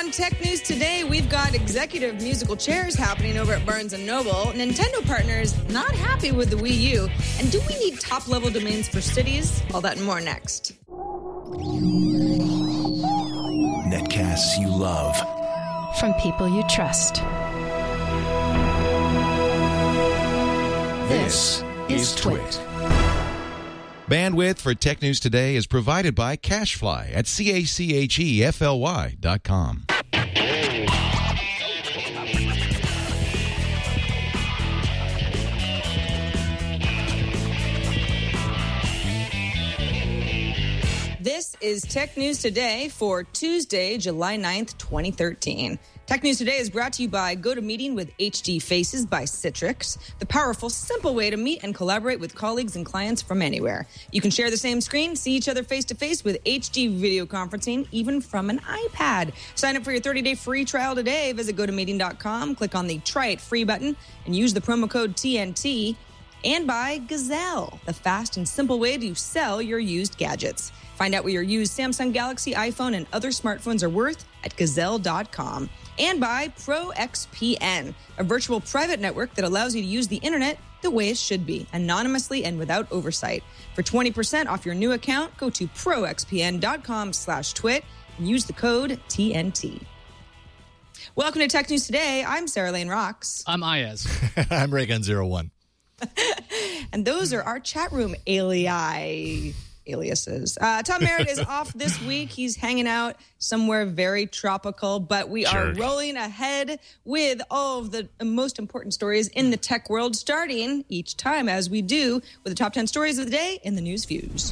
On Tech News today, we've got executive musical chairs happening over at Barnes & Noble. Nintendo partners not happy with the Wii U. And do we need top-level domains for cities? All that and more next. Netcasts you love. From people you trust. This is Twit. Bandwidth for Tech News Today is provided by CacheFly at CACHEFLY.com. This is Tech News Today for Tuesday, July 9th, 2013. Tech News Today is brought to you by GoToMeeting with HD Faces by Citrix, the powerful, simple way to meet and collaborate with colleagues and clients from anywhere. You can share the same screen, see each other face-to-face with HD video conferencing, even from an iPad. Sign up for your 30-day free trial today. Visit GoToMeeting.com, click on the Try It Free button, and use the promo code TNT. And by Gazelle, the fast and simple way to sell your used gadgets. Find out what your used Samsung Galaxy, iPhone, and other smartphones are worth at Gazelle.com. And by ProXPN, a virtual private network that allows you to use the internet the way it should be, anonymously and without oversight. For 20% off your new account, go to proxpn.com/twit and use the code TNT. Welcome to Tech News Today. I'm Sarah Lane Rocks. I'm Ayaz. I'm Raygun01. And those are our chat room aliases. Tom Merritt is off this week. He's hanging out somewhere very tropical, but we are rolling ahead with all of the most important stories in the tech world, starting each time, as we do, with the top 10 stories of the day in the News Fuse.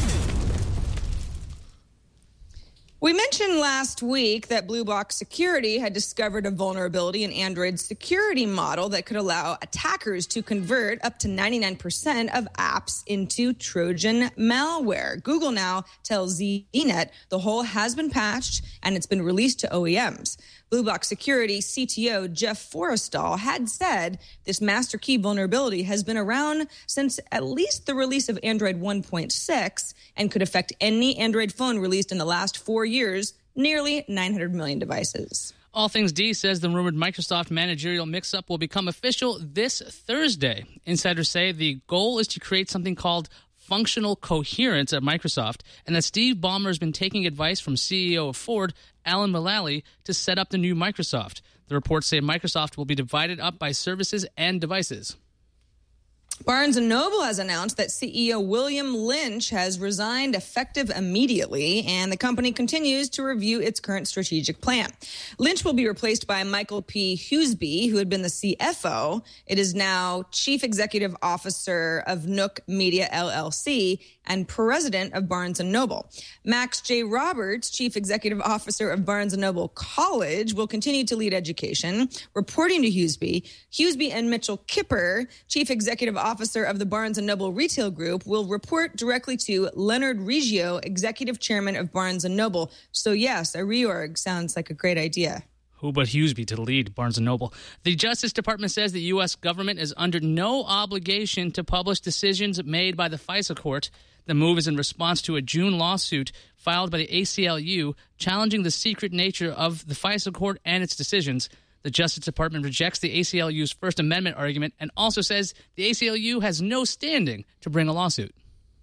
We mentioned last week that Blue Box Security had discovered a vulnerability in Android's security model that could allow attackers to convert up to 99% of apps into Trojan malware. Google now tells ZDNet the hole has been patched and it's been released to OEMs. Blue Box Security CTO Jeff Forrestal had said this master key vulnerability has been around since at least the release of Android 1.6 and could affect any Android phone released in the last 4 years, nearly 900 million devices. All Things D says the rumored Microsoft managerial mix-up will become official this Thursday. Insiders say the goal is to create something called functional coherence at Microsoft, and that Steve Ballmer has been taking advice from CEO of Ford, Alan Mulally, to set up the new Microsoft. The reports say Microsoft will be divided up by services and devices. Barnes & Noble has announced that CEO William Lynch has resigned effective immediately, and the company continues to review its current strategic plan. Lynch will be replaced by Michael P. Huseby, who had been the CFO. It is now Chief Executive Officer of Nook Media LLC and President of Barnes & Noble. Max J. Roberts, Chief Executive Officer of Barnes & Noble College, will continue to lead education, reporting to Huseby. Huseby and Mitchell Kipper, Chief Executive Officer of the Barnes & Noble Retail Group, will report directly to Leonard Riggio, Executive Chairman of Barnes & Noble. So yes, a reorg sounds like a great idea. Who but Huseby to lead Barnes & Noble? The Justice Department says the U.S. government is under no obligation to publish decisions made by the FISA court. The move is in response to a June lawsuit filed by the ACLU challenging the secret nature of the FISA court and its decisions. The Justice Department rejects the ACLU's First Amendment argument and also says the ACLU has no standing to bring a lawsuit.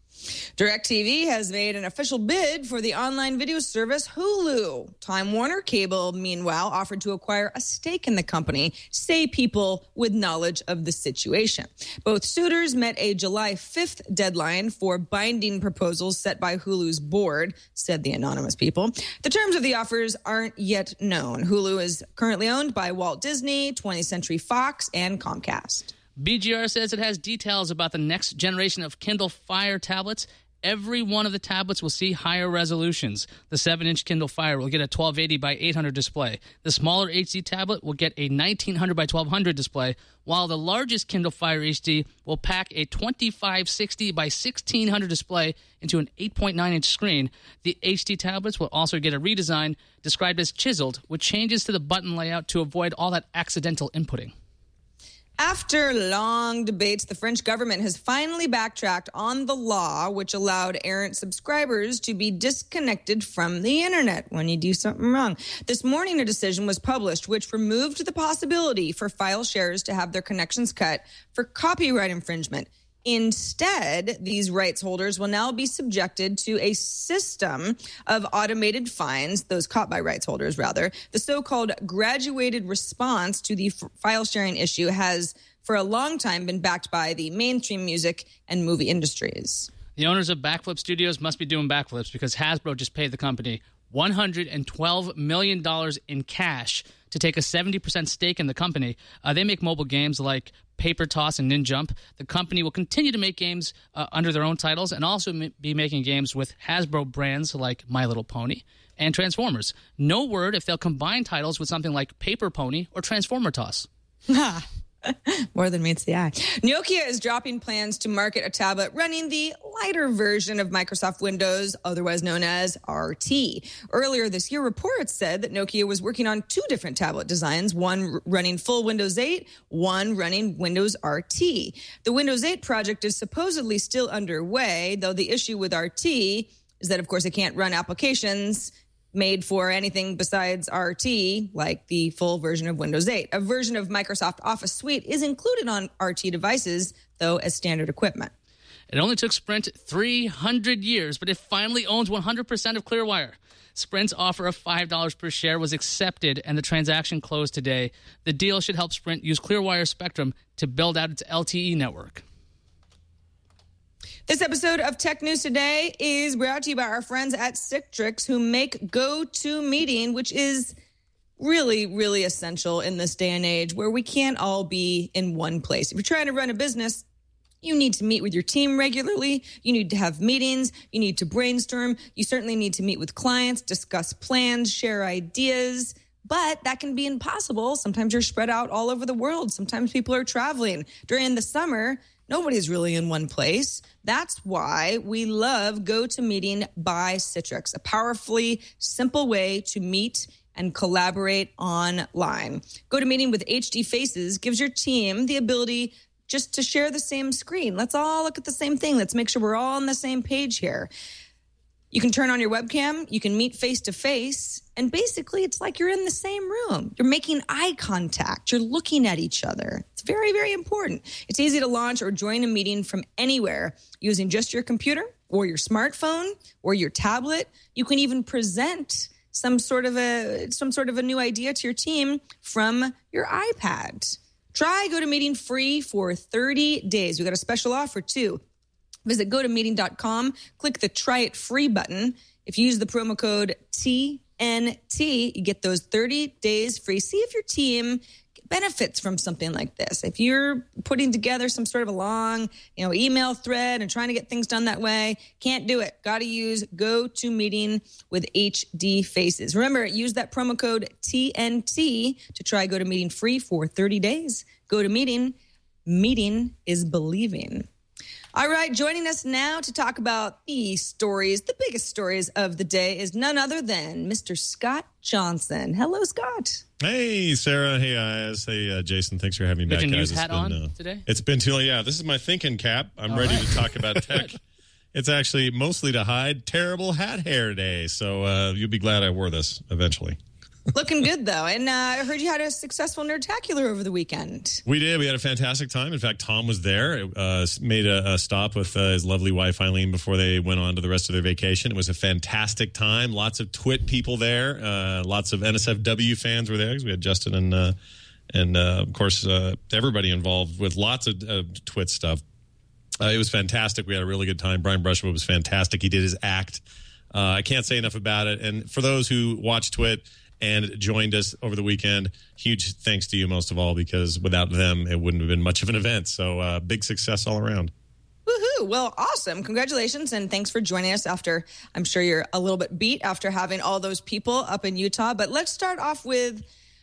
DirecTV has made an official bid for the online video service Hulu. Time Warner Cable, meanwhile, offered to acquire a stake in the company, say people with knowledge of the situation. Both suitors met a July 5th deadline for binding proposals set by Hulu's board, said the anonymous people. The terms of the offers aren't yet known. Hulu is currently owned by Walt Disney, 20th Century Fox, and Comcast. BGR says it has details about the next generation of Kindle Fire tablets. Every one of the tablets will see higher resolutions. The 7-inch Kindle Fire will get a 1280 by 800 display. The smaller HD tablet will get a 1900 by 1200 display, while the largest Kindle Fire HD will pack a 2560 by 1600 display into an 8.9-inch screen. The HD tablets will also get a redesign described as chiseled, with changes to the button layout to avoid all that accidental inputting. After long debates, the French government has finally backtracked on the law which allowed errant subscribers to be disconnected from the internet when you do something wrong. This morning, a decision was published which removed the possibility for file sharers to have their connections cut for copyright infringement. Instead, these rights holders will now be subjected to a system of automated fines, those caught by rights holders, rather. The so-called graduated response to the file sharing issue has, for a long time, been backed by the mainstream music and movie industries. The owners of Backflip Studios must be doing backflips because Hasbro just paid the company $112 million in cash to take a 70% stake in the company. They make mobile games like Paper Toss and Ninjump. The company will continue to make games under their own titles and also be making games with Hasbro brands like My Little Pony and Transformers. No word if they'll combine titles with something like Paper Pony or Transformer Toss. More than meets the eye. Nokia is dropping plans to market a tablet running the lighter version of Microsoft Windows, otherwise known as RT. Earlier this year, reports said that Nokia was working on 2 different tablet designs, one running full Windows 8, one running Windows RT. The Windows 8 project is supposedly still underway, though the issue with RT is that, of course, it can't run applications made for anything besides RT, like the full version of Windows 8. A version of Microsoft Office Suite is included on RT devices, though, as standard equipment. It only took Sprint 300 years, but it finally owns 100% of Clearwire. Sprint's offer of $5 per share was accepted, and the transaction closed today. The deal should help Sprint use Clearwire Spectrum to build out its LTE network. This episode of Tech News Today is brought to you by our friends at Citrix, who make GoToMeeting, which is really, really essential in this day and age where we can't all be in one place. If you're trying to run a business, you need to meet with your team regularly. You need to have meetings. You need to brainstorm. You certainly need to meet with clients, discuss plans, share ideas. But that can be impossible. Sometimes you're spread out all over the world. Sometimes people are traveling. During the summer, nobody's really in one place. That's why we love GoToMeeting by Citrix, a powerfully simple way to meet and collaborate online. GoToMeeting with HD Faces gives your team the ability just to share the same screen. Let's all look at the same thing. Let's make sure we're all on the same page here. You can turn on your webcam, you can meet face-to-face, and basically it's like you're in the same room. You're making eye contact. You're looking at each other. It's very, very important. It's easy to launch or join a meeting from anywhere using just your computer or your smartphone or your tablet. You can even present some sort of a new idea to your team from your iPad. Try GoToMeeting free for 30 days. We got a special offer too. Visit GoToMeeting.com, click the Try It Free button. If you use the promo code TNT, you get those 30 days free. See if your team benefits from something like this. If you're putting together some sort of a long, email thread and trying to get things done that way, can't do it. Got to use GoToMeeting with HD Faces. Remember, use that promo code TNT to try GoToMeeting free for 30 days. GoToMeeting. Meeting is believing. All right, joining us now to talk about the biggest stories of the day is none other than Mr. Scott Johnson. Hello, Scott. Hey, Sarah. Hey, Jason. Thanks for having me back, With your guys. news hat on today? It's been too long. Yeah, this is my thinking cap. I'm ready to talk about tech. It's actually mostly to hide terrible hat hair day, so you'll be glad I wore this eventually. Looking good, though. And I heard you had a successful Nerdtacular over the weekend. We did. We had a fantastic time. In fact, Tom was there. Made a stop with his lovely wife, Eileen, before they went on to the rest of their vacation. It was a fantastic time. Lots of Twit people there. Lots of NSFW fans were there because we had Justin and of course, everybody involved with lots of Twit stuff. It was fantastic. We had a really good time. Brian Brushwood was fantastic. He did his act. I can't say enough about it. And for those who watch Twit and joined us over the weekend, huge thanks to you most of all, because without them, it wouldn't have been much of an event. So big success all around. Woohoo! Well, awesome. Congratulations, and thanks for joining us after, I'm sure you're a little bit beat after having all those people up in Utah. But let's start off with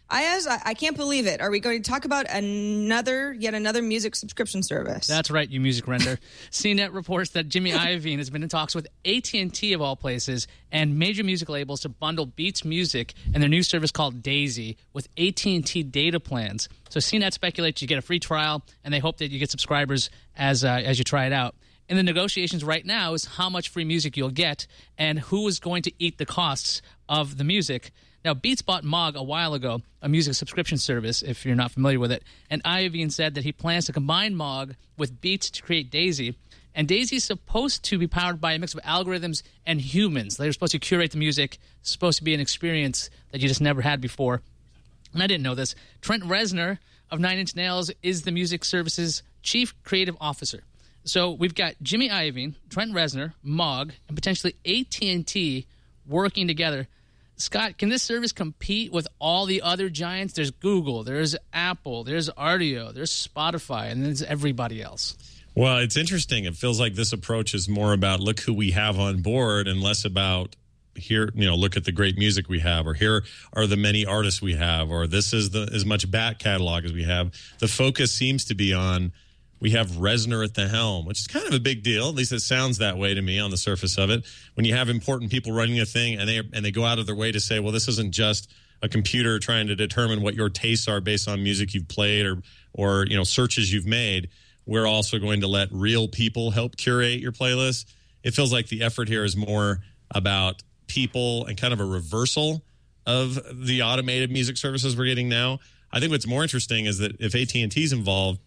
I can't believe it. Are we going to talk about yet another music subscription service? That's right, you music render. CNET reports that Jimmy Iovine has been in talks with AT&T of all places and major music labels to bundle Beats Music and their new service called Daisy with AT&T data plans. So CNET speculates you get a free trial, and they hope that you get subscribers as you try it out. In the negotiations right now is how much free music you'll get and who is going to eat the costs of the music. Now, Beats bought Mog a while ago, a music subscription service, if you're not familiar with it, and Iovine said that he plans to combine Mog with Beats to create Daisy. And Daisy is supposed to be powered by a mix of algorithms and humans. They're supposed to curate the music, supposed to be an experience that you just never had before. And I didn't know this. Trent Reznor of Nine Inch Nails is the music service's chief creative officer. So we've got Jimmy Iovine, Trent Reznor, Mog, and potentially AT&T working together. Scott, can this service compete with all the other giants? There's Google, there's Apple, there's Rdio, there's Spotify, and there's everybody else. Well, it's interesting. It feels like this approach is more about look who we have on board and less about here, look at the great music we have, or here are the many artists we have, or this is as much back catalog as we have. The focus seems to be on we have Reznor at the helm, which is kind of a big deal. At least it sounds that way to me on the surface of it. When you have important people running a thing and they go out of their way to say, well, this isn't just a computer trying to determine what your tastes are based on music you've played or searches you've made. We're also going to let real people help curate your playlist. It feels like the effort here is more about people and kind of a reversal of the automated music services we're getting now. I think what's more interesting is that if AT&T's involved,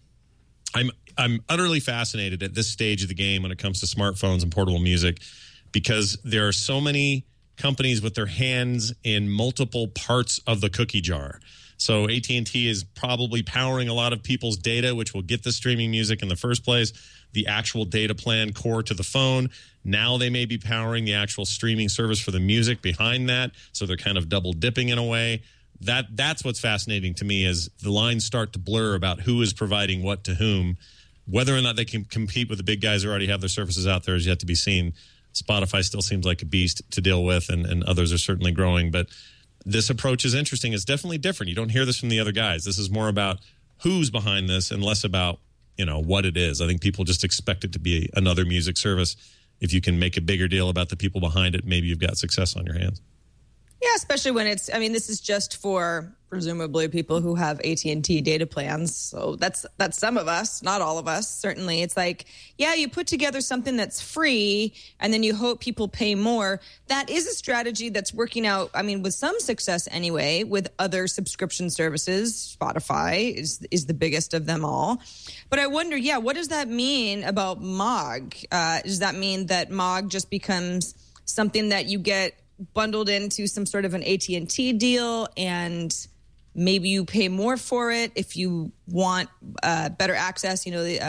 I'm utterly fascinated at this stage of the game when it comes to smartphones and portable music, because there are so many companies with their hands in multiple parts of the cookie jar. So AT&T is probably powering a lot of people's data, which will get the streaming music in the first place, the actual data plan core to the phone. Now they may be powering the actual streaming service for the music behind that. So they're kind of double dipping in a way. That's what's fascinating to me, is the lines start to blur about who is providing what to whom. Whether or not they can compete with the big guys who already have their services out there is yet to be seen. Spotify still seems like a beast to deal with, and others are certainly growing. But this approach is interesting. It's definitely different. You don't hear this from the other guys. This is more about who's behind this and less about what it is. I think people just expect it to be another music service. If you can make a bigger deal about the people behind it, maybe you've got success on your hands. Yeah, especially when this is just for presumably people who have AT&T data plans. So that's some of us, not all of us. Certainly. It's like, yeah, you put together something that's free and then you hope people pay more. That is a strategy that's working out, with some success anyway, with other subscription services. Spotify is the biggest of them all. But I wonder, what does that mean about Mog? Does that mean that Mog just becomes something that you get bundled into some sort of an AT&T deal, and maybe you pay more for it if you want better access,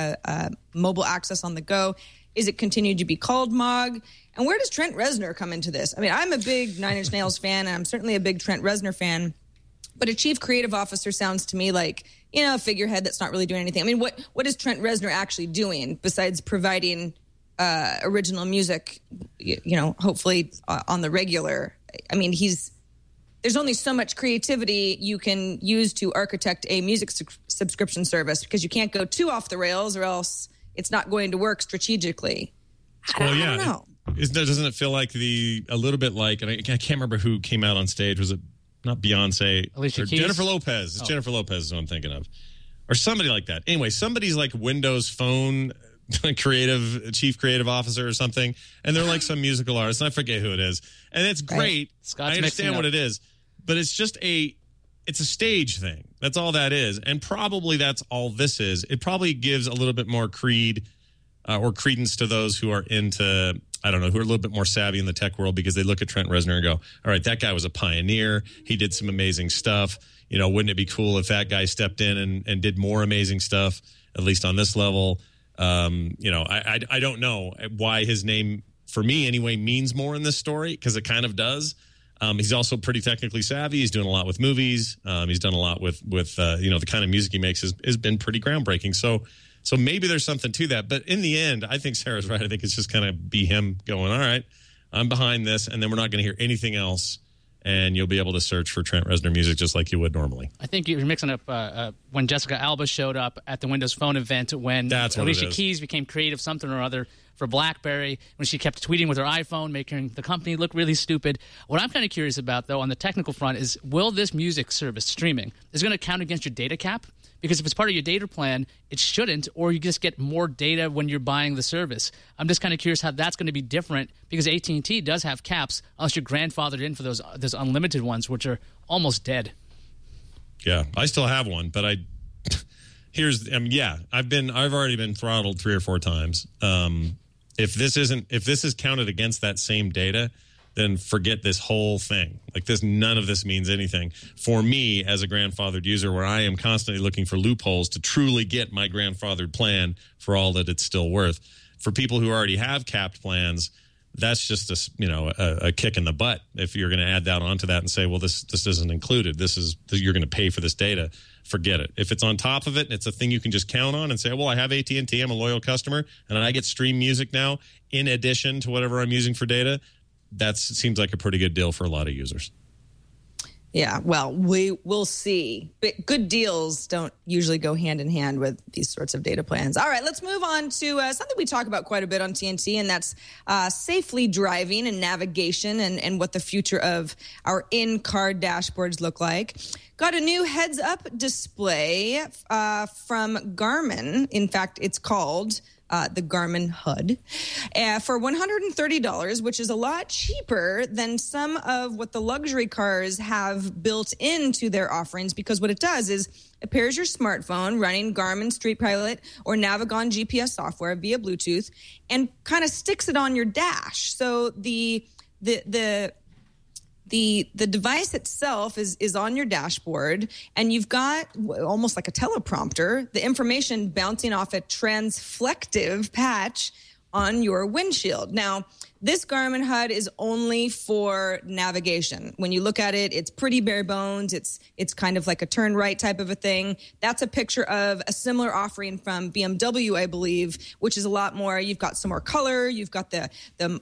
mobile access on the go? Is it continued to be called Mog? And where does Trent Reznor come into this? I'm a big Nine Inch Nails fan, and I'm certainly a big Trent Reznor fan, but a chief creative officer sounds to me like, a figurehead that's not really doing anything. What is Trent Reznor actually doing besides providing original music, hopefully on the regular? There's only so much creativity you can use to architect a music subscription service, because you can't go too off the rails or else it's not going to work strategically. I don't know. Doesn't it feel like a little bit like, and I can't remember who came out on stage. Was it not Beyonce? Alicia Keys? Jennifer Lopez. It's Jennifer Lopez is what I'm thinking of. Or somebody like that. Anyway, somebody's like Windows Phone chief creative officer or something, and they're like some musical artist, and I forget who it is, and it's great. Scott's I understand what it is, but it's just it's a stage thing. That's all that is, and probably that's all this is. It probably gives a little bit more creed or credence to those who are into, who are a little bit more savvy in the tech world, because they look at Trent Reznor and go, all right, that guy was a pioneer. He did some amazing stuff. Wouldn't it be cool if that guy stepped in and did more amazing stuff, at least on this level? I don't know why his name, for me anyway, means more in this story, because it kind of does. He's also pretty technically savvy. He's doing a lot with movies. He's done a lot with the kind of music he makes has been pretty groundbreaking. So maybe there's something to that. But in the end, I think Sarah's right. I think it's just kind of be him going, all right, I'm behind this, and then we're not going to hear anything else and you'll be able to search for Trent Reznor music just like you would normally. I think you're mixing up when Jessica Alba showed up at the Windows Phone event when That's what Alicia it is. Keys became creative something or other for BlackBerry, when she kept tweeting with her iPhone, making the company look really stupid. What I'm kind of curious about, though, on the technical front is, will this music service, streaming, is going to count against your data cap? Because if it's part of your data plan, it shouldn't, or you just get more data when you're buying the service. I'm just kind of curious how that's going to be different, because AT&T does have caps, unless you're grandfathered in for those unlimited ones, which are almost dead. Yeah, I still have one, but I've already been throttled 3 or 4 times. If this is counted against that same data, then forget this whole thing. None of this means anything for me as a grandfathered user, where I am constantly looking for loopholes to truly get my grandfathered plan for all that it's still worth. For people who already have capped plans, that's just a kick in the butt. If you're going to add that onto that and say, well, this isn't included, you're going to pay for this data. Forget it. If it's on top of it and it's a thing you can just count on and say, well, I have AT&T, I'm a loyal customer, and I get stream music now in addition to whatever I'm using for data, that seems like a pretty good deal for a lot of users. Yeah, well, we'll see. But good deals don't usually go hand in hand with these sorts of data plans. All right, let's move on to something we talk about quite a bit on TNT, and that's safely driving and navigation and what the future of our in-car dashboards look like. Got a new heads-up display from Garmin. In fact, it's called the Garmin HUD, for $130, which is a lot cheaper than some of what the luxury cars have built into their offerings, because what it does is it pairs your smartphone running Garmin Street Pilot or Navigon GPS software via Bluetooth and kind of sticks it on your dash. So the device itself is on your dashboard, and you've got almost like a teleprompter, the information bouncing off a transflective patch on your windshield. Now, this Garmin HUD is only for navigation. When you look at it, it's pretty bare bones. It's kind of like a turn right type of a thing. That's a picture of a similar offering from BMW, I believe, which is a lot more. You've got some more color. You've got the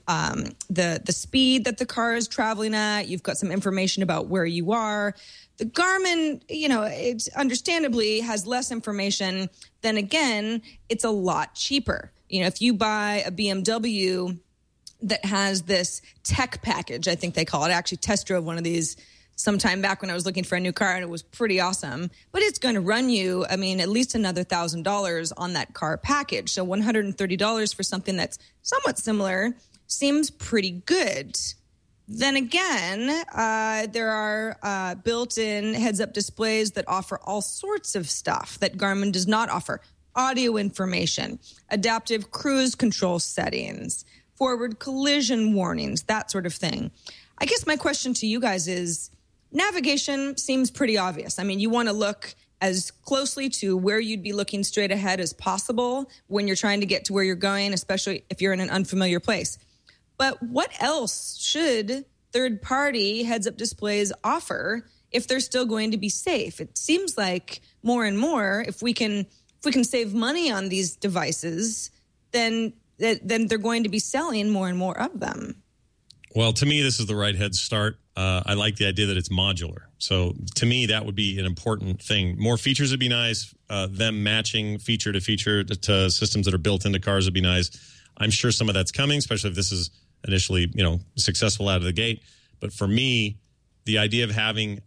speed that the car is traveling at. You've got some information about where you are. The Garmin, it understandably has less information. Then again, it's a lot cheaper. If you buy a BMW that has this tech package, I think they call it. I actually test drove one of these sometime back when I was looking for a new car, and it was pretty awesome. But it's going to run you, at least another $1,000 on that car package. So $130 for something that's somewhat similar seems pretty good. Then again, there are built-in heads-up displays that offer all sorts of stuff that Garmin does not offer. Audio information, adaptive cruise control settings, forward collision warnings, that sort of thing. I guess my question to you guys is, navigation seems pretty obvious. You want to look as closely to where you'd be looking straight ahead as possible when you're trying to get to where you're going, especially if you're in an unfamiliar place. But what else should third-party heads-up displays offer if they're still going to be safe? It seems like more and more, if we can save money on these devices, then they're going to be selling more and more of them. Well, to me, this is the right head start. I like the idea that it's modular. So to me, that would be an important thing. More features would be nice. Them matching feature to feature to systems that are built into cars would be nice. I'm sure some of that's coming, especially if this is initially, successful out of the gate. But for me, the idea of having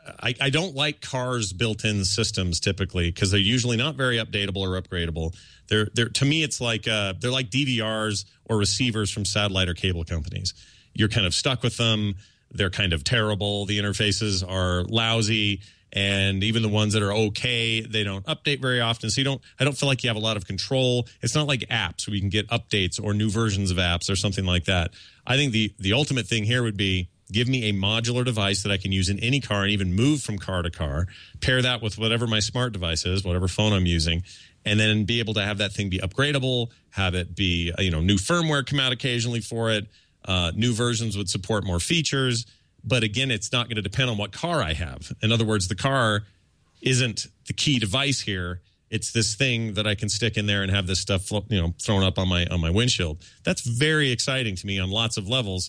I don't like cars built-in systems typically, because they're usually not very updatable or upgradable. They're to me, it's like they're like DVRs or receivers from satellite or cable companies. You're kind of stuck with them. They're kind of terrible. The interfaces are lousy, and even the ones that are okay, they don't update very often. So I don't feel like you have a lot of control. It's not like apps where you can get updates or new versions of apps or something like that. I think the ultimate thing here would be, give me a modular device that I can use in any car and even move from car to car, pair that with whatever my smart device is, whatever phone I'm using, and then be able to have that thing be upgradable, have it be, new firmware come out occasionally for it. New versions would support more features. But again, it's not going to depend on what car I have. In other words, the car isn't the key device here. It's this thing that I can stick in there and have this stuff, thrown up on my windshield. That's very exciting to me on lots of levels.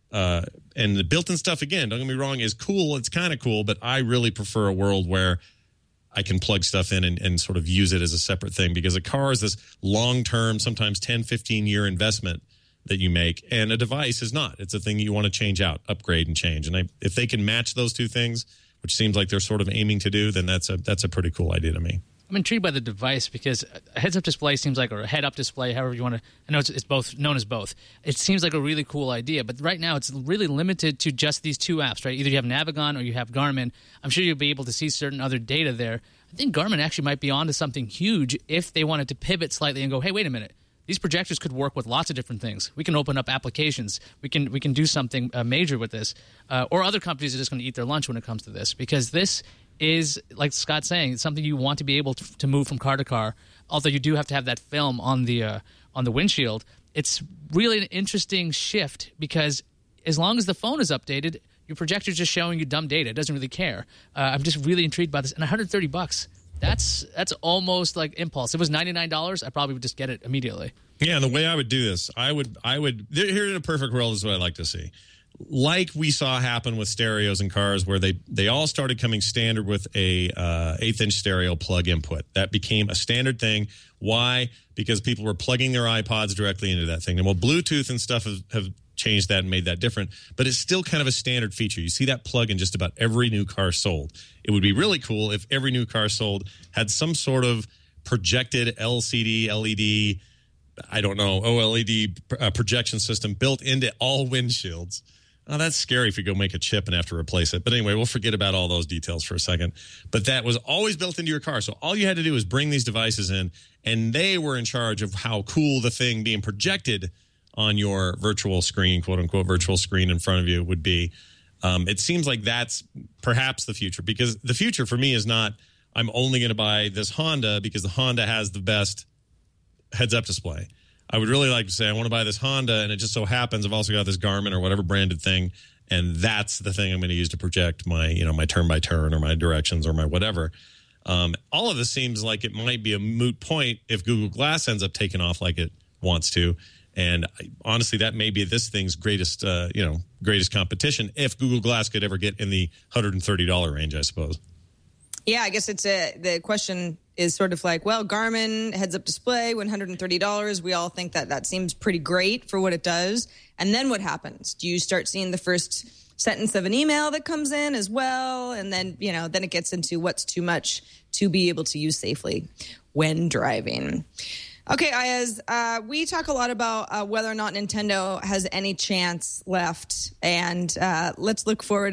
And the built-in stuff, again, don't get me wrong, is cool. It's kind of cool, but I really prefer a world where I can plug stuff in and sort of use it as a separate thing, because a car is this long-term, sometimes 10, 15-year investment that you make, and a device is not. It's a thing you want to change out, upgrade, and change. And if they can match those two things, which seems like they're sort of aiming to do, then that's a pretty cool idea to me. I'm intrigued by the device because a heads-up display seems like, or a head-up display, however you want to. I know it's both known as both. It seems like a really cool idea, but right now it's really limited to just these two apps, right? Either you have Navigon or you have Garmin. I'm sure you'll be able to see certain other data there. I think Garmin actually might be onto something huge if they wanted to pivot slightly and go, hey, wait a minute. These projectors could work with lots of different things. We can open up applications. We can do something major with this. Or other companies are just going to eat their lunch when it comes to this, because this is, like Scott's saying, it's something you want to be able to move from car to car, although you do have to have that film on the windshield. It's really an interesting shift, because as long as the phone is updated, your projector's just showing you dumb data. It doesn't really care. I'm just really intrigued by this. And $130, that's almost like impulse. If it was $99, I probably would just get it immediately. Yeah, and the way I would do this, I would here in a perfect world is what I like to see. Like we saw happen with stereos in cars, where they all started coming standard with a 1/8-inch stereo plug input. That became a standard thing. Why? Because people were plugging their iPods directly into that thing. And well, Bluetooth and stuff have changed that and made that different, but it's still kind of a standard feature. You see that plug in just about every new car sold. It would be really cool if every new car sold had some sort of projected LCD, LED, I don't know, OLED projection system built into all windshields. Oh, that's scary if you go make a chip and have to replace it. But anyway, we'll forget about all those details for a second. But that was always built into your car. So all you had to do was bring these devices in, and they were in charge of how cool the thing being projected on your virtual screen, quote unquote, virtual screen in front of you would be. It seems like that's perhaps the future, because the future for me is not, I'm only going to buy this Honda because the Honda has the best heads-up display. I would really like to say I want to buy this Honda, and it just so happens I've also got this Garmin or whatever branded thing, and that's the thing I'm going to use to project my, my turn-by-turn or my directions or my whatever. All of this seems like it might be a moot point if Google Glass ends up taking off like it wants to. And honestly, that may be this thing's greatest competition, if Google Glass could ever get in the $130 range, I suppose. Yeah, I guess the question is sort of like, well, Garmin heads-up display, $130. We all think that seems pretty great for what it does. And then what happens? Do you start seeing the first sentence of an email that comes in as well? And then, then it gets into what's too much to be able to use safely when driving. Okay, Ayaz, we talk a lot about whether or not Nintendo has any chance left, and let's look forward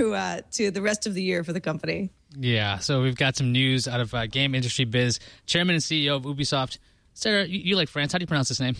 to the rest of the year for the company. Yeah, so we've got some news out of Game Industry Biz. Chairman and CEO of Ubisoft. Sarah, you like France. How do you pronounce his name?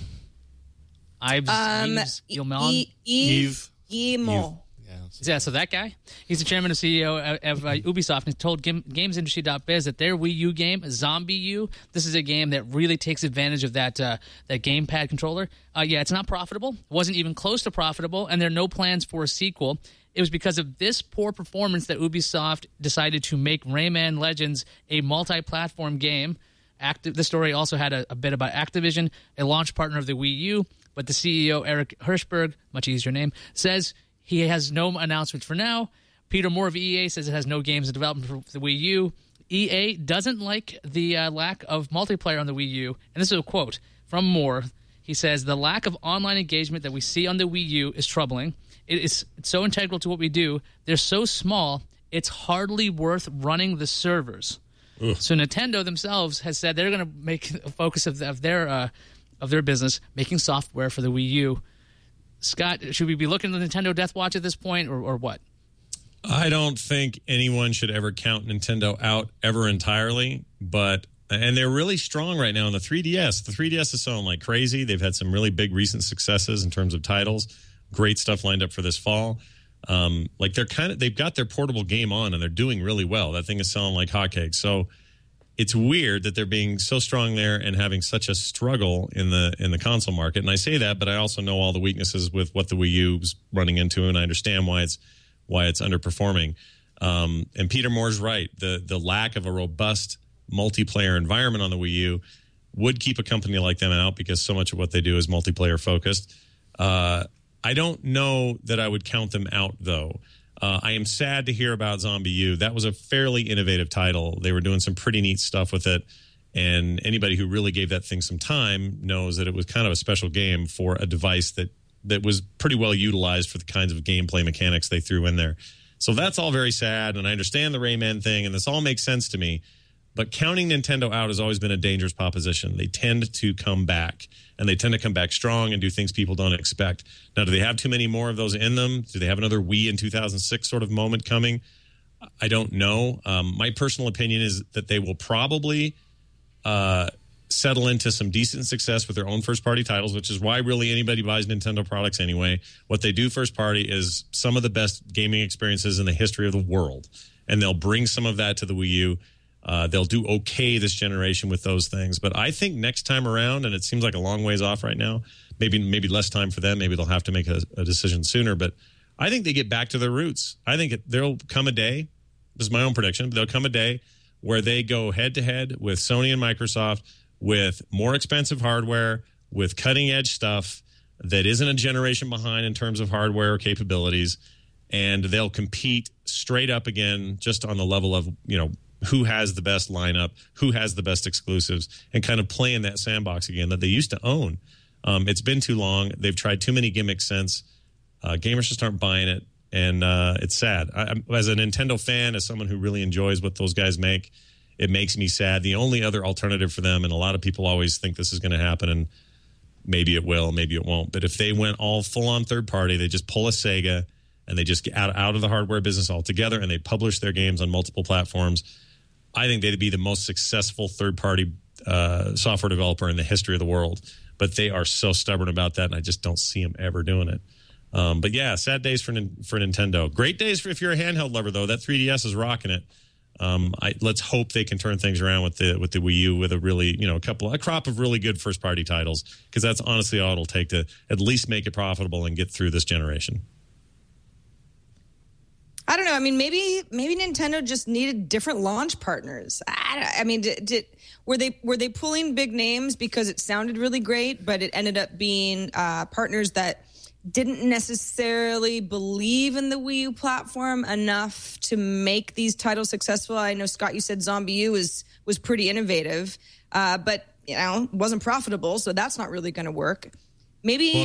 Yves Guillemot. Yeah, so that guy, he's the chairman and CEO of Ubisoft, and he told GamesIndustry.biz that their Wii U game, Zombie U, this is a game that really takes advantage of that gamepad controller. It's not profitable. It wasn't even close to profitable, and there are no plans for a sequel. It was because of this poor performance that Ubisoft decided to make Rayman Legends a multi-platform game. The story also had a bit about Activision, a launch partner of the Wii U, but the CEO, Eric Hirschberg, much easier name, says he has no announcements for now. Peter Moore of EA says it has no games in development for the Wii U. EA doesn't like the lack of multiplayer on the Wii U. And this is a quote from Moore. He says, "The lack of online engagement that we see on the Wii U is troubling. It's so integral to what we do. They're so small, it's hardly worth running the servers." Ugh. So Nintendo themselves has said they're going to make a focus of their business making software for the Wii U. Scott, should we be looking at the Nintendo Death Watch at this point, or what? I don't think anyone should ever count Nintendo out ever entirely, and they're really strong right now on the 3DS. The 3DS is selling like crazy. They've had some really big recent successes in terms of titles. Great stuff lined up for this fall. They've got their portable game on, and they're doing really well. That thing is selling like hotcakes. So it's weird that they're being so strong there and having such a struggle in the console market. And I say that, but I also know all the weaknesses with what the Wii U's running into, and I understand why it's underperforming. And Peter Moore's right. The lack of a robust multiplayer environment on the Wii U would keep a company like them out, because so much of what they do is multiplayer focused. I don't know that I would count them out, though. I am sad to hear about Zombie U. That was a fairly innovative title. They were doing some pretty neat stuff with it. And anybody who really gave that thing some time knows that it was kind of a special game for a device that was pretty well utilized for the kinds of gameplay mechanics they threw in there. So that's all very sad, and I understand the Rayman thing, and this all makes sense to me. But counting Nintendo out has always been a dangerous proposition. They tend to come back, and they tend to come back strong and do things people don't expect. Now, do they have too many more of those in them? Do they have another Wii in 2006 sort of moment coming? I don't know. My personal opinion is that they will probably settle into some decent success with their own first-party titles, which is why really anybody buys Nintendo products anyway. What they do first-party is some of the best gaming experiences in the history of the world, and they'll bring some of that to the Wii U. They'll do okay this generation with those things. But I think next time around, and it seems like a long ways off right now, maybe less time for them. Maybe they'll have to make a decision sooner. But I think they get back to their roots. I think there'll come a day, this is my own prediction, but there'll come a day where they go head-to-head with Sony and Microsoft with more expensive hardware, with cutting-edge stuff that isn't a generation behind in terms of hardware capabilities, and they'll compete straight up again just on the level of, who has the best lineup, who has the best exclusives, and kind of play in that sandbox again that they used to own. It's been too long. They've tried too many gimmicks since. Gamers just aren't buying it, and it's sad. As a Nintendo fan, as someone who really enjoys what those guys make, it makes me sad. The only other alternative for them, and a lot of people always think this is going to happen, and maybe it will, maybe it won't, but if they went all full-on third-party, they just pull a Sega, and they just get out of the hardware business altogether, and they publish their games on multiple platforms, I think they'd be the most successful third-party software developer in the history of the world. But they are so stubborn about that, and I just don't see them ever doing it. But yeah, sad days for Nintendo. Great days if you're a handheld lover, though. That 3DS is rocking it. Let's hope they can turn things around with the Wii U with a really, a crop of really good first-party titles, because that's honestly all it'll take to at least make it profitable and get through this generation. I don't know. I mean, maybe Nintendo just needed different launch partners. Were they pulling big names because it sounded really great, but it ended up being partners that didn't necessarily believe in the Wii U platform enough to make these titles successful? I know, Scott, you said Zombie U was pretty innovative, but wasn't profitable, so that's not really going to work. Maybe.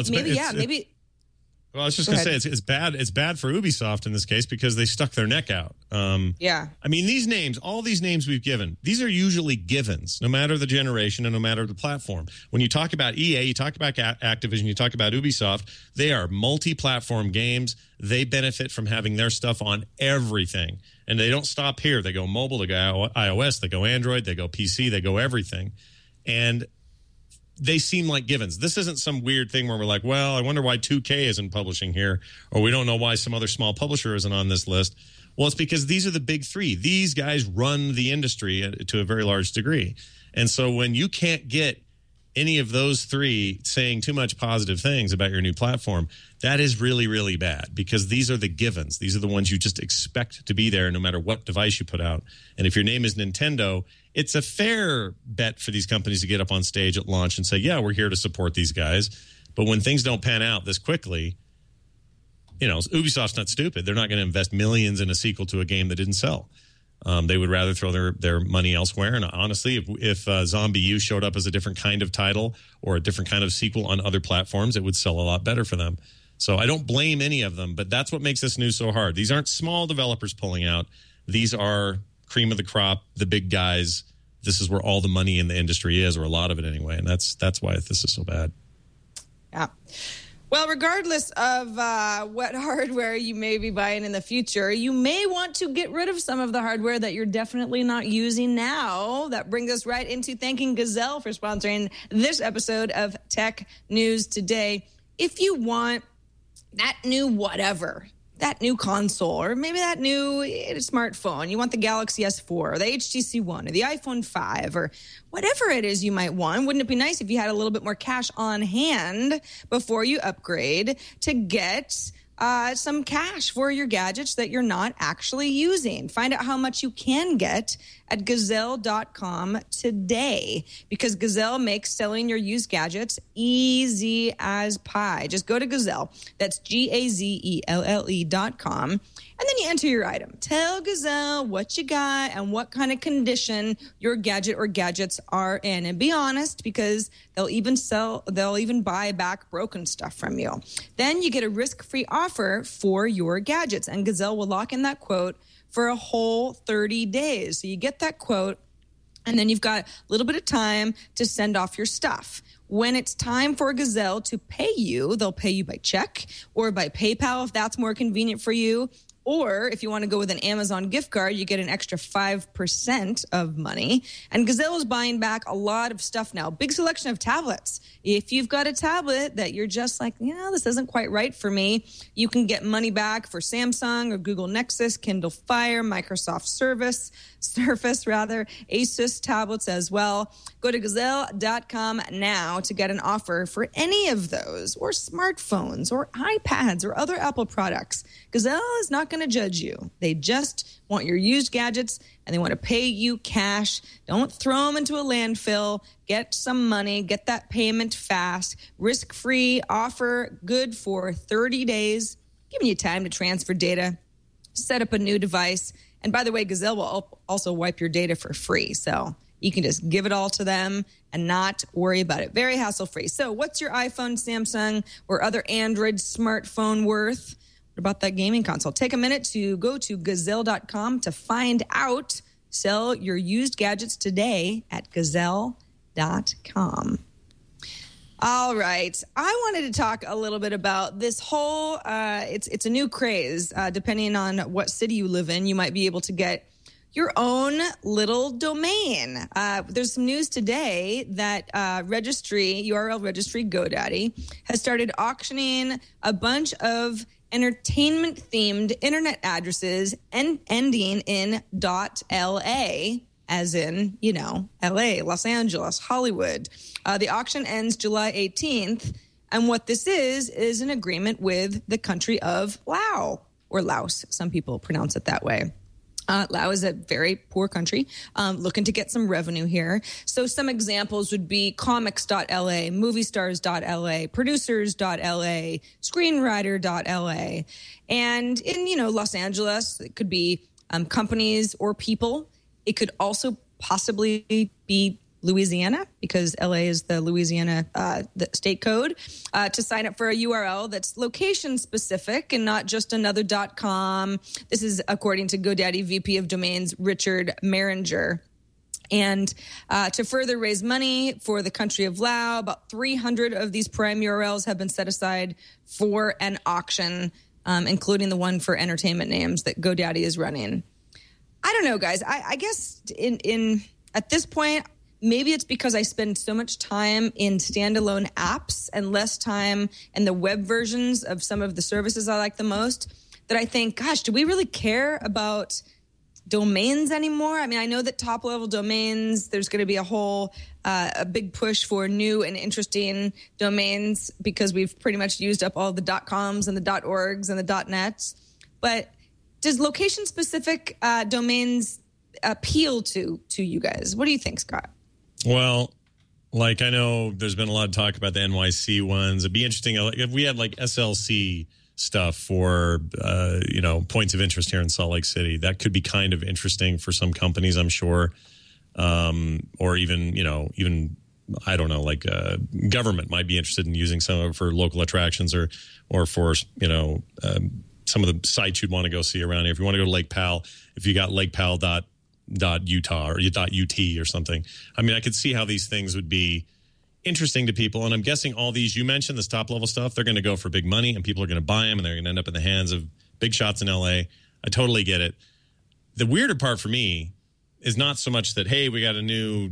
Well, I was just going to say it's bad. It's bad for Ubisoft in this case because they stuck their neck out. Yeah. I mean, these names, all these names we've given, these are usually givens, no matter the generation and no matter the platform. When you talk about EA, you talk about Activision, you talk about Ubisoft, they are multi-platform games. They benefit from having their stuff on everything. And they don't stop here. They go mobile, they go iOS, they go Android, they go PC, they go everything. And they seem like givens. This isn't some weird thing where we're like, well, I wonder why 2K isn't publishing here, or we don't know why some other small publisher isn't on this list. Well, it's because these are the big three. These guys run the industry to a very large degree. And so when you can't get any of those three saying too much positive things about your new platform, that is really, really bad, because these are the givens. These are the ones you just expect to be there no matter what device you put out. And if your name is Nintendo, it's a fair bet for these companies to get up on stage at launch and say, yeah, we're here to support these guys. But when things don't pan out this quickly, Ubisoft's not stupid. They're not going to invest millions in a sequel to a game that didn't sell. They would rather throw their money elsewhere. And honestly, if Zombie U showed up as a different kind of title or a different kind of sequel on other platforms, it would sell a lot better for them. So I don't blame any of them, but that's what makes this news so hard. These aren't small developers pulling out. These are cream of the crop, the big guys. This is where all the money in the industry is, or a lot of it anyway. And that's why this is so bad. Yeah. Well, regardless of what hardware you may be buying in the future, you may want to get rid of some of the hardware that you're definitely not using now. That brings us right into thanking Gazelle for sponsoring this episode of Tech News Today. If you want that new whatever, that new console, or maybe that new smartphone, you want the Galaxy S4 or the HTC One or the iPhone 5 or whatever it is you might want, wouldn't it be nice if you had a little bit more cash on hand before you upgrade to get some cash for your gadgets that you're not actually using. Find out how much you can get at Gazelle.com today, because Gazelle makes selling your used gadgets easy as pie. Just go to Gazelle. That's GAZELLE.com. And then you enter your item. Tell Gazelle what you got and what kind of condition your gadget or gadgets are in. And be honest, because they'll even buy back broken stuff from you. Then you get a risk-free offer for your gadgets, and Gazelle will lock in that quote for a whole 30 days. So you get that quote, and then you've got a little bit of time to send off your stuff. When it's time for Gazelle to pay you, they'll pay you by check or by PayPal if that's more convenient for you. Or if you want to go with an Amazon gift card, you get an extra 5% of money. And Gazelle is buying back a lot of stuff now. Big selection of tablets. If you've got a tablet that you're just like, this isn't quite right for me, you can get money back for Samsung or Google Nexus, Kindle Fire, Microsoft Surface, Asus tablets as well. Go to Gazelle.com now to get an offer for any of those, or smartphones, or iPads, or other Apple products. Gazelle is not going to judge you. They just want your used gadgets, and they want to pay you cash. Don't throw them into a landfill. Get some money. Get that payment fast. Risk-free offer, good for 30 days, giving you time to transfer data, set up a new device. And by the way, Gazelle will also wipe your data for free. So you can just give it all to them and not worry about it. Very hassle-free. So what's your iPhone, Samsung, or other Android smartphone worth? What about that gaming console? Take a minute to go to Gazelle.com to find out. Sell your used gadgets today at Gazelle.com. All right. I wanted to talk a little bit about this whole, it's a new craze. Depending on what city you live in, you might be able to get your own little domain. There's some news today that URL registry GoDaddy has started auctioning a bunch of entertainment-themed internet addresses ending in .la, as in, LA, Los Angeles, Hollywood. The auction ends July 18th, and what this is an agreement with the country of Laos, or Laos. Some people pronounce it that way. Laos is a very poor country, looking to get some revenue here. So some examples would be comics.la, moviestars.la, producers.la, screenwriter.la. And in, Los Angeles, it could be companies or people. It could also possibly be Louisiana, because LA is the Louisiana the state code, to sign up for a URL that's location specific and not just another .com. This is according to GoDaddy VP of Domains Richard Maringer. And to further raise money for the country of Laos, about 300 of these prime URLs have been set aside for an auction, including the one for entertainment names that GoDaddy is running. I don't know, guys. I guess in at this point, maybe it's because I spend so much time in standalone apps and less time in the web versions of some of the services I like the most, that I think, gosh, do we really care about domains anymore? I mean, I know that top-level domains, there's going to be a big push for new and interesting domains because we've pretty much used up all the .coms and the .orgs and the .nets. But does location-specific domains appeal to you guys? What do you think, Scott? Well, I know there's been a lot of talk about the NYC ones. It'd be interesting if we had SLC stuff for, points of interest here in Salt Lake City. That could be kind of interesting for some companies, I'm sure. Or even, I don't know, government might be interested in using some of it for local attractions or for, some of the sites you'd want to go see around here. If you want to go to Lake Powell, if you got lakepowell.utah or .ut or something. I mean, I could see how these things would be interesting to people. And I'm guessing all these you mentioned, this top level stuff, they're going to go for big money and people are going to buy them and they're going to end up in the hands of big shots in LA. I totally get it. The weirder part for me is not so much that, hey, we got a new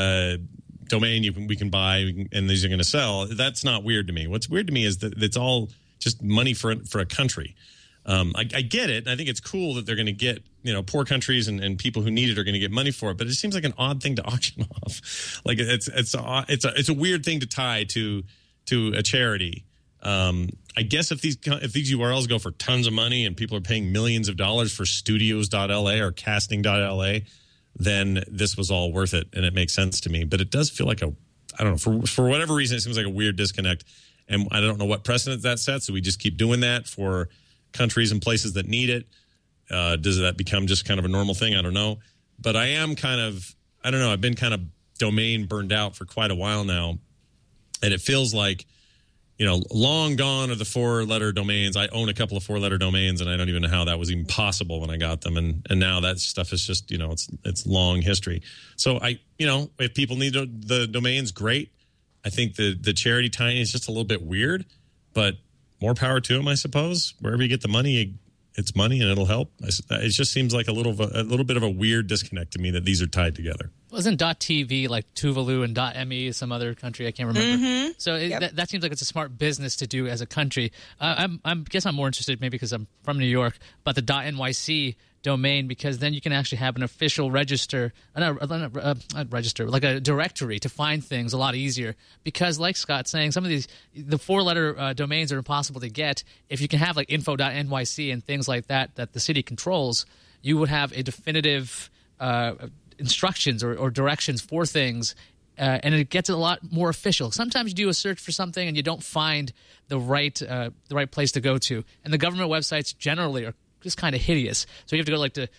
domain we can buy and these are going to sell. That's not weird to me. What's weird to me is that it's all just money for a country. I get it. I think it's cool that they're going to get, poor countries and people who need it are going to get money for it. But it seems like an odd thing to auction off. It's a weird thing to tie to a charity. I guess if these URLs go for tons of money and people are paying millions of dollars for studios.la or casting.la, then this was all worth it, and it makes sense to me. But it does feel like I don't know, for whatever reason, it seems like a weird disconnect, and I don't know what precedent that sets. So we just keep doing that for countries and places that need it. Does that become just kind of a normal thing? I don't know. But I am I've been kind of domain burned out for quite a while now, and it feels like, long gone are the 4-letter domains. I own a couple of 4-letter domains, and I don't even know how that was even possible when I got them. And now that stuff is just, it's long history. So if people need the domains, great. I think the charity tiny is just a little bit weird, but more power to them, I suppose. Wherever you get the money, it's money and it'll help. It just seems like a little bit of a weird disconnect to me that these are tied together. Wasn't .tv like Tuvalu and .me some other country? I can't remember. Mm-hmm. So that seems like it's a smart business to do as a country. I guess I'm more interested, maybe because I'm from New York, about the .nyc domain, because then you can actually have an official like a directory to find things a lot easier. Because like Scott's saying, some of the 4-letter domains are impossible to get. If you can have like info.nyc and things like that the city controls, you would have a definitive instructions or directions for things, and it gets a lot more official. Sometimes you do a search for something and you don't find the right place to go to, and the government websites generally are just kind of hideous. So you have to go like to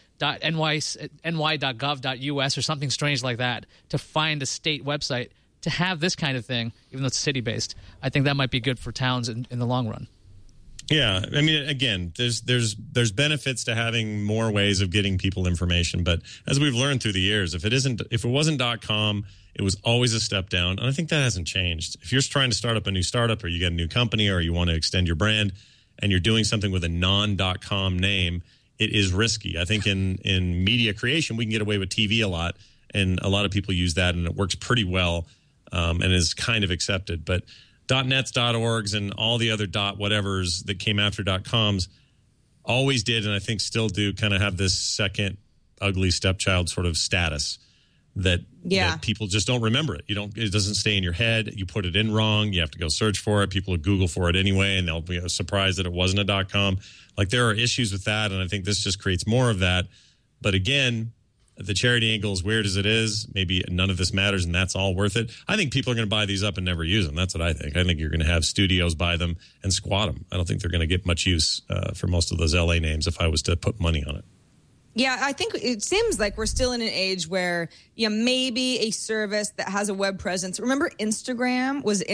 ny.gov.us or something strange like that to find a state website to have this kind of thing, even though it's city-based. I think that might be good for towns in the long run. Yeah, I mean, again, there's benefits to having more ways of getting people information, but as we've learned through the years, if it wasn't .com, it was always a step down, and I think that hasn't changed. If you're trying to start up a new startup, or you get a new company, or you want to extend your brand, and you're doing something with a non.com name, it is risky. I think in media creation, we can get away with TV a lot, and a lot of people use that, and it works pretty well, and is kind of accepted. But .nets, .orgs, and all the other .whatevers that came after .coms always did, and I think still do, kind of have this second ugly stepchild sort of status that people just don't remember it. It doesn't stay in your head. You put it in wrong. You have to go search for it. People will Google for it anyway, and they'll be surprised that it wasn't a .com. Like, there are issues with that, and I think this just creates more of that. But again, the charity angle, as weird as it is, maybe none of this matters, and that's all worth it. I think people are going to buy these up and never use them. That's what I think. I think you're going to have studios buy them and squat them. I don't think they're going to get much use for most of those LA names if I was to put money on it. Yeah, I think it seems like we're still in an age where maybe a service that has a web presence. Remember Instagram was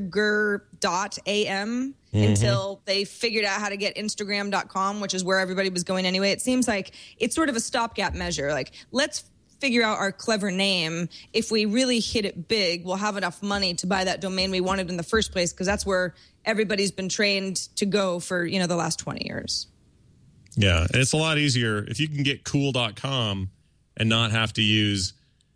Instagram.am until they figured out how to get Instagram.com, which is where everybody was going anyway. It seems like it's sort of a stopgap measure. Like, let's figure out our clever name. If we really hit it big, we'll have enough money to buy that domain we wanted in the first place, because that's where everybody's been trained to go for, the last 20 years. Yeah, and it's a lot easier if you can get cool.com and not have to use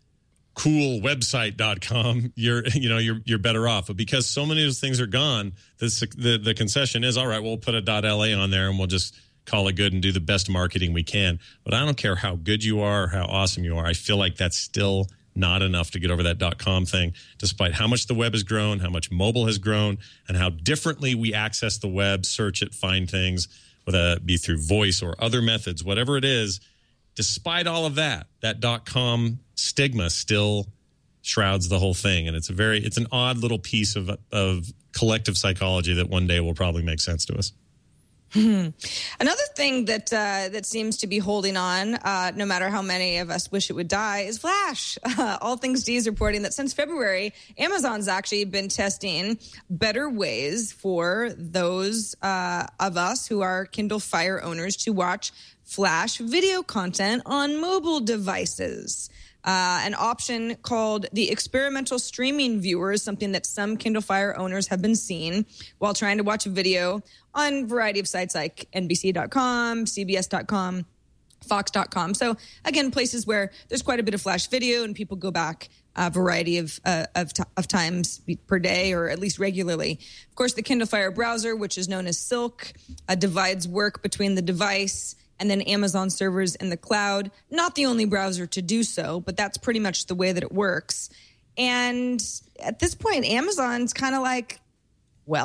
coolwebsite.com. You're better off. But because so many of those things are gone, the concession is, all right, we'll put a .la on there and we'll just call it good and do the best marketing we can. But I don't care how good you are or how awesome you are. I feel like that's still not enough to get over that .com thing, despite how much the web has grown, how much mobile has grown, and how differently we access the web, search it, find things, whether it be through voice or other methods, whatever it is. Despite all of that .com stigma still shrouds the whole thing, and it's an odd little piece of collective psychology that one day will probably make sense to us. Another thing that seems to be holding on, no matter how many of us wish it would die, is Flash. All Things D is reporting that since February, Amazon's actually been testing better ways for those of us who are Kindle Fire owners to watch Flash video content on mobile devices. An option called the experimental streaming viewer is something that some Kindle Fire owners have been seeing while trying to watch a video on a variety of sites like NBC.com, CBS.com, Fox.com. So again, places where there's quite a bit of Flash video and people go back a variety of times per day, or at least regularly. Of course, the Kindle Fire browser, which is known as Silk, divides work between the device and then Amazon servers in the cloud. Not the only browser to do so, but that's pretty much the way that it works. And at this point, Amazon's kind of like, well,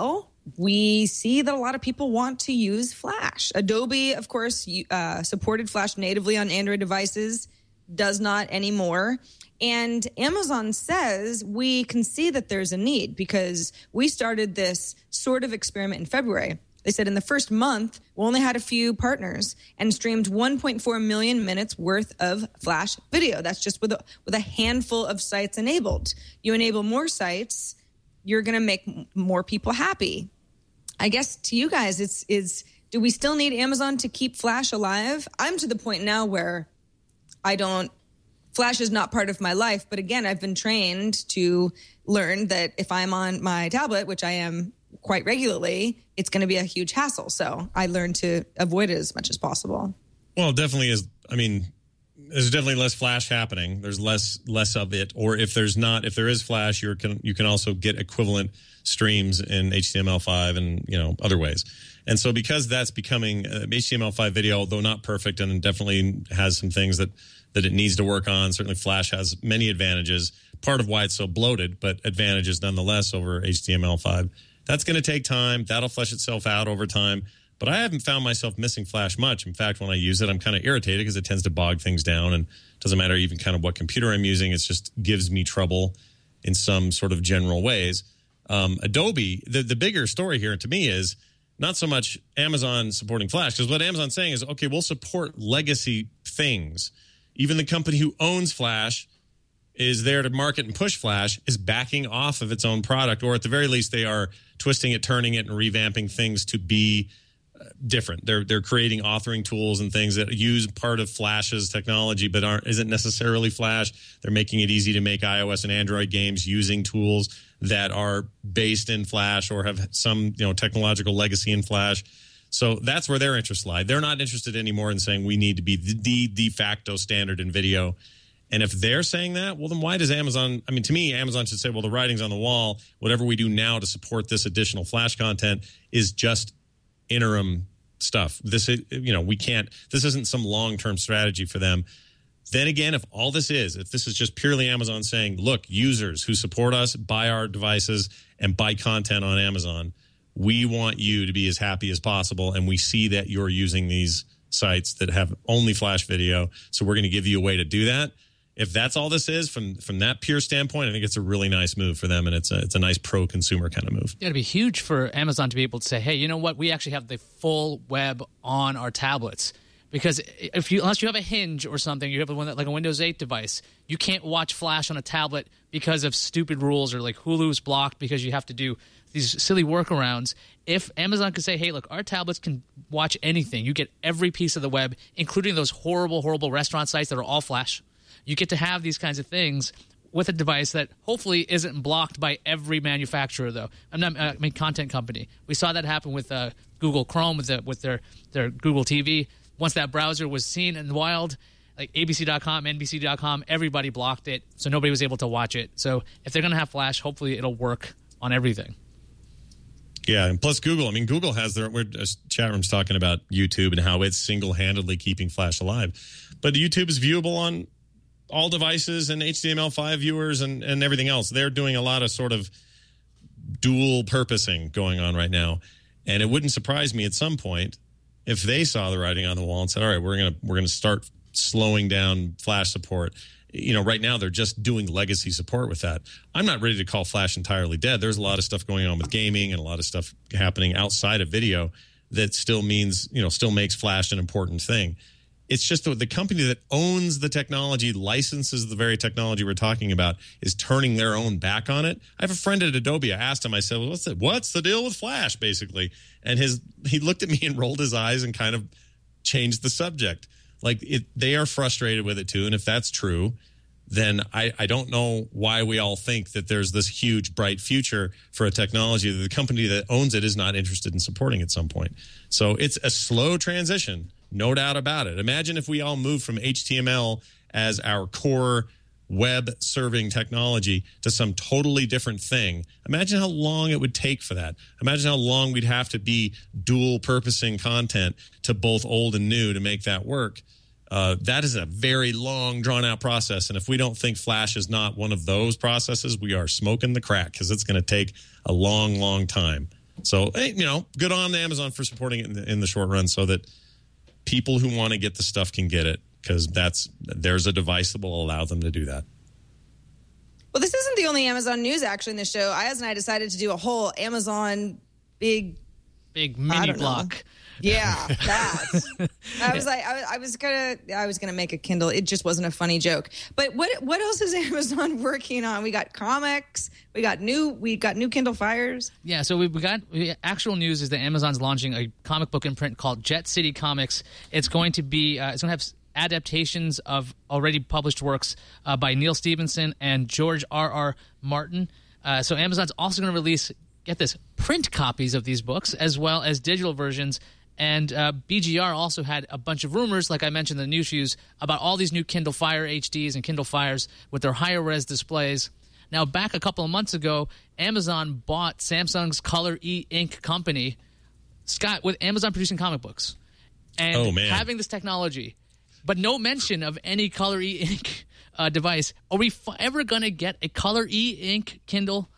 we see that a lot of people want to use Flash. Adobe, of course, supported Flash natively on Android devices, does not anymore. And Amazon says we can see that there's a need because we started this sort of experiment in February. They said in the first month, we only had a few partners and streamed 1.4 million minutes worth of Flash video. That's just with a handful of sites enabled. You enable more sites, you're going to make more people happy. I guess to you guys, do we still need Amazon to keep Flash alive? I'm to the point now where Flash is not part of my life. But again, I've been trained to learn that if I'm on my tablet, which I am quite regularly, it's going to be a huge hassle. So I learned to avoid it as much as possible. Well, it definitely is. I mean, there's definitely less Flash happening. There's less of it. Or if there is Flash, you can also get equivalent streams in HTML5 and other ways. And so because that's becoming HTML5 video, though not perfect and definitely has some things that it needs to work on. Certainly Flash has many advantages. Part of why it's so bloated, but advantages nonetheless over HTML5. That's going to take time. That'll flesh itself out over time. But I haven't found myself missing Flash much. In fact, when I use it, I'm kind of irritated because it tends to bog things down, and it doesn't matter even kind of what computer I'm using. It just gives me trouble in some sort of general ways. Adobe, the bigger story here to me is not so much Amazon supporting Flash, because what Amazon's saying is, okay, we'll support legacy things. Even the company who owns Flash is there to market and push Flash is backing off of its own product, or at the very least, they are twisting it, turning it, and revamping things to be different. They're creating authoring tools and things that use part of Flash's technology, but isn't necessarily Flash. They're making it easy to make iOS and Android games using tools that are based in Flash or have some technological legacy in Flash. So that's where their interests lie. They're not interested anymore in saying we need to be the de facto standard in video. And if they're saying that, well, then why does Amazon? I mean, to me, Amazon should say, well, the writing's on the wall. Whatever we do now to support this additional Flash content is just interim stuff. This is, we can't. This isn't some long-term strategy for them. Then again, if this is just purely Amazon saying, look, users who support us, buy our devices and buy content on Amazon, we want you to be as happy as possible, and we see that you're using these sites that have only Flash video, so we're going to give you a way to do that. If that's all this is from that pure standpoint, I think it's a really nice move for them, and it's a nice pro-consumer kind of move. Yeah, it'd be huge for Amazon to be able to say, hey, you know what? We actually have the full web on our tablets. Because unless you have a Hinge or something, you have one that like a Windows 8 device, you can't watch Flash on a tablet because of stupid rules, or like Hulu's blocked because you have to do these silly workarounds. If Amazon could say, hey, look, our tablets can watch anything. You get every piece of the web, including those horrible, horrible restaurant sites that are all Flash. You get to have these kinds of things with a device that hopefully isn't blocked by every manufacturer, though. Content company. We saw that happen with Google Chrome with their Google TV. Once that browser was seen in the wild, like ABC.com, NBC.com, everybody blocked it, so nobody was able to watch it. So if they're going to have Flash, hopefully it'll work on everything. Yeah, and plus Google has their chat room's talking about YouTube and how it's single-handedly keeping Flash alive. But YouTube is viewable on all devices and HTML5 viewers and everything else. They're doing a lot of sort of dual purposing going on right now. And it wouldn't surprise me at some point if they saw the writing on the wall and said, all right, we're gonna start slowing down Flash support. Right now they're just doing legacy support with that. I'm not ready to call Flash entirely dead. There's a lot of stuff going on with gaming and a lot of stuff happening outside of video that still makes Flash an important thing. It's just the company that owns the technology, licenses the very technology we're talking about, is turning their own back on it. I have a friend at Adobe. I asked him, I said, well, what's the deal with Flash, basically? And he looked at me and rolled his eyes and kind of changed the subject. They are frustrated with it too. And if that's true, then I don't know why we all think that there's this huge, bright future for a technology that the company that owns it is not interested in supporting at some point. So it's a slow transition. No doubt about it. Imagine if we all moved from HTML as our core web serving technology to some totally different thing. Imagine how long it would take for that. Imagine how long we'd have to be dual purposing content to both old and new to make that work. That is a very long, drawn-out process. And if we don't think Flash is not one of those processes, we are smoking the crack, because it's going to take a long, long time. So, good on Amazon for supporting it in the short run so that people who want to get the stuff can get it, because there's a device that will allow them to do that. Well, this isn't the only Amazon news actually in the show. Ayaz and I decided to do a whole Amazon big mini block. Yeah, that. I was gonna make a Kindle. It just wasn't a funny joke. But what else is Amazon working on? We got comics. We got new Kindle Fires. Yeah, so we got actual news is that Amazon's launching a comic book imprint called Jet City Comics. It's going to be it's going to have adaptations of already published works by Neil Stephenson and George R.R. Martin. So Amazon's also going to release, get this, print copies of these books as well as digital versions. And BGR also had a bunch of rumors, like I mentioned in the news shoes, about all these new Kindle Fire HDs and Kindle Fires with their higher res displays. Now, back a couple of months ago, Amazon bought Samsung's Color E-Ink company, Scott, with Amazon producing comic books. And having this technology, but no mention of any Color E-Ink device. Are we ever going to get a Color E-Ink Kindle?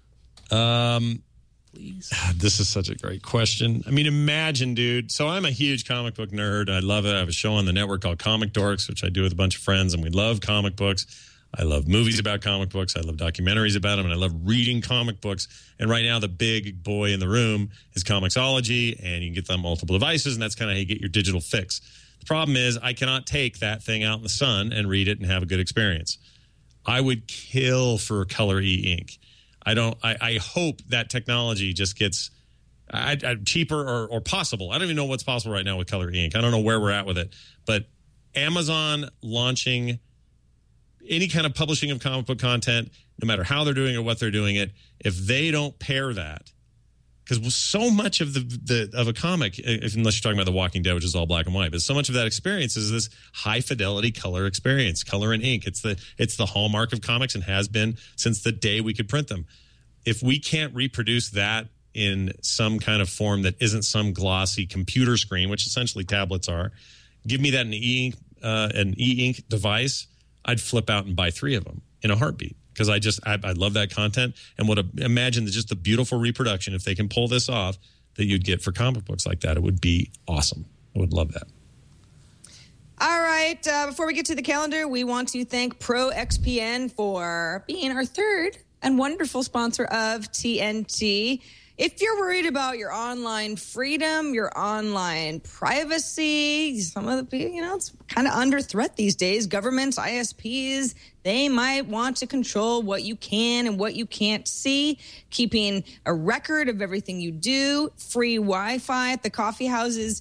Please. This is such a great question. I mean, imagine, dude. So I'm a huge comic book nerd. I love it. I have a show on the network called Comic Dorks, which I do with a bunch of friends, and we love comic books. I love movies about comic books. I love documentaries about them, and I love reading comic books. And right now, the big boy in the room is Comixology, and you can get them on multiple devices, and that's kind of how you get your digital fix. The problem is I cannot take that thing out in the sun and read it and have a good experience. I would kill for Color E-Ink. I hope that technology just gets cheaper or possible. I don't even know what's possible right now with Color E-Ink. I don't know where we're at with it. But Amazon launching any kind of publishing of comic book content, no matter how they're doing it or what they're doing it, if they don't pair that, because so much of of a comic, unless you're talking about The Walking Dead, which is all black and white, but so much of that experience is this high fidelity color experience, color and ink. It's the hallmark of comics and has been since the day we could print them. If we can't reproduce that in some kind of form that isn't some glossy computer screen, which essentially tablets are, give me that in an e-ink device, I'd flip out and buy 3 of them in a heartbeat. Because I love that content and would imagine just the beautiful reproduction, if they can pull this off, that you'd get for comic books like that. It would be awesome. I would love that. All right. Before we get to the calendar, we want to thank ProXPN for being our third and wonderful sponsor of TNT. If you're worried about your online freedom, your online privacy, some of the, it's kind of under threat these days. Governments, ISPs, they might want to control what you can and what you can't see. Keeping a record of everything you do, free Wi-Fi at the coffee houses,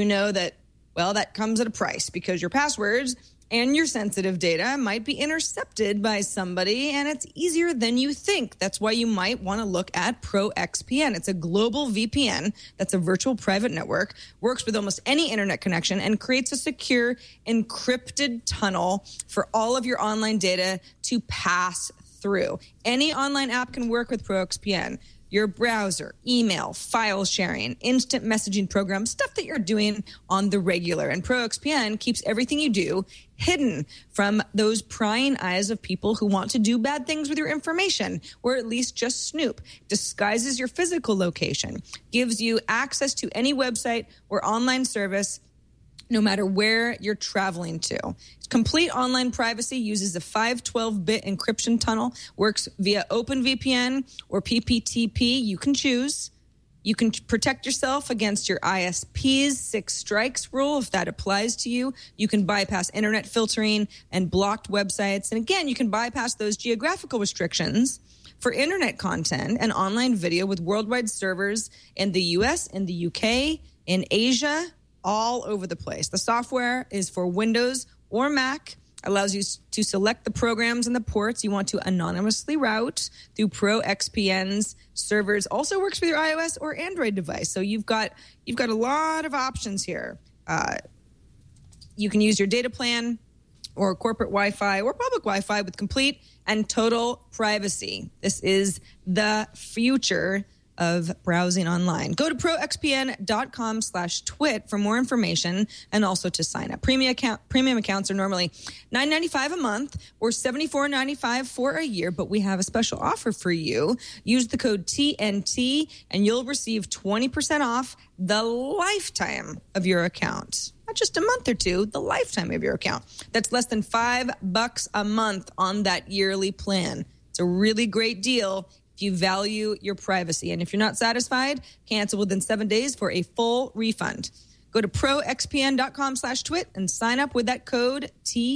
that comes at a price because your passwords and your sensitive data might be intercepted by somebody, and it's easier than you think. That's why you might want to look at ProXPN. It's a global VPN that's a virtual private network, works with almost any internet connection, and creates a secure, encrypted tunnel for all of your online data to pass through. Any online app can work with ProXPN. Your browser, email, file sharing, instant messaging program, stuff that you're doing on the regular. And ProXPN keeps everything you do hidden from those prying eyes of people who want to do bad things with your information, or at least just snoop. Disguises your physical location, gives you access to any website or online service, no matter where you're traveling to. Complete online privacy, uses a 512-bit encryption tunnel, works via OpenVPN or PPTP. You can choose. You can protect yourself against your ISP's 6 strikes rule if that applies to you. You can bypass internet filtering and blocked websites. And again, you can bypass those geographical restrictions for internet content and online video with worldwide servers in the US, in the UK, in Asia, all over the place. The software is for Windows or Mac, allows you to select the programs and the ports you want to anonymously route through ProXPN's servers. Also works with your iOS or Android device. So you've got a lot of options here. You can use your data plan or corporate Wi-Fi or public Wi-Fi with complete and total privacy. This is the future of browsing online. Go to proxpn.com/twit for more information and also to sign up. Premium accounts are normally $9.95 a month or $74.95 for a year, but we have a special offer for you. Use the code TNT and you'll receive 20% off the lifetime of your account. Not just a month or two, the lifetime of your account. That's less than $5 a month on that yearly plan. It's a really great deal if you value your privacy. And if you're not satisfied, cancel within 7 days for a full refund. Go to proxpn.com/twit and sign up with that code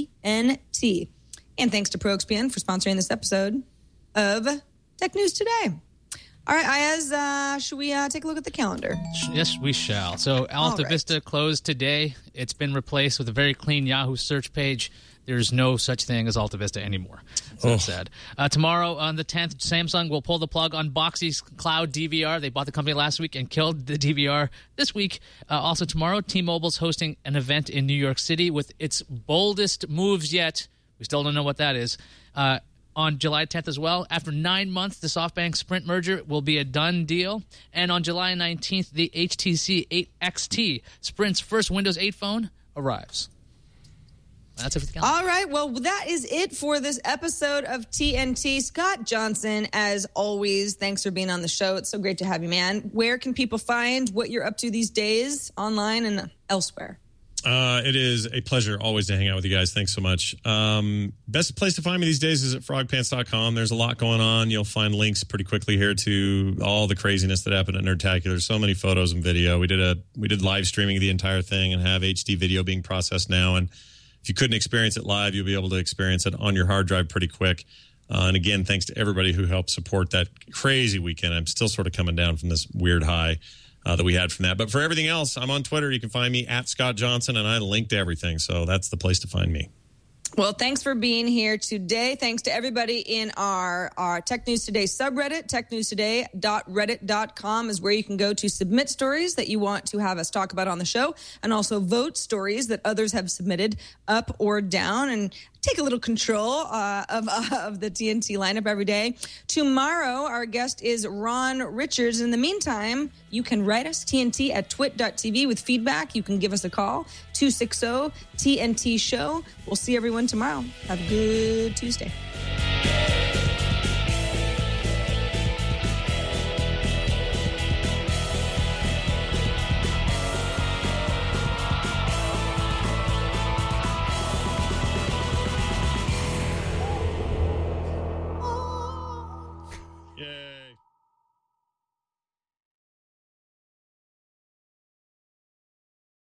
TNT. And thanks to ProXPN for sponsoring this episode of Tech News Today. All right, Ayaz, should we take a look at the calendar? Yes, we shall. So Alta Vista closed today. It's been replaced with a very clean Yahoo search page. There's no such thing as Alta Vista anymore. So sad. Tomorrow on the 10th, Samsung will pull the plug on Boxy's cloud DVR. They bought the company last week and killed the DVR this week. Also tomorrow, T-Mobile's hosting an event in New York City with its boldest moves yet. We still don't know what that is. On July 10th as well. After 9 months, the SoftBank-Sprint merger will be a done deal. And on July 19th, the HTC 8XT, Sprint's first Windows 8 phone, arrives. That's it for the calendar. All right. Well, that is it for this episode of TNT. Scott Johnson, as always, thanks for being on the show. It's so great to have you, man. Where can people find what you're up to these days, online and elsewhere? It is a pleasure always to hang out with you guys. Thanks so much. Best place to find me these days is at frogpants.com. There's a lot going on. You'll find links pretty quickly here to all the craziness that happened at Nerdtacular. So many photos and video. We did live streaming the entire thing and have HD video being processed now. And if you couldn't experience it live, you'll be able to experience it on your hard drive pretty quick. And again, thanks to everybody who helped support that crazy weekend. I'm still sort of coming down from this weird high that we had from that. But for everything else, I'm on Twitter. You can find me at Scott Johnson, and I link to everything. So that's the place to find me. Well, thanks for being here today. Thanks to everybody in our Tech News Today subreddit. technewstoday.reddit.com is where you can go to submit stories that you want to have us talk about on the show, and also vote stories that others have submitted up or down, and take a little control of the TNT lineup every day. Tomorrow, our guest is Ron Richards. In the meantime, you can write us, TNT at twit.tv with feedback. You can give us a call, 260-TNT-SHOW. We'll see everyone tomorrow. Have a good Tuesday.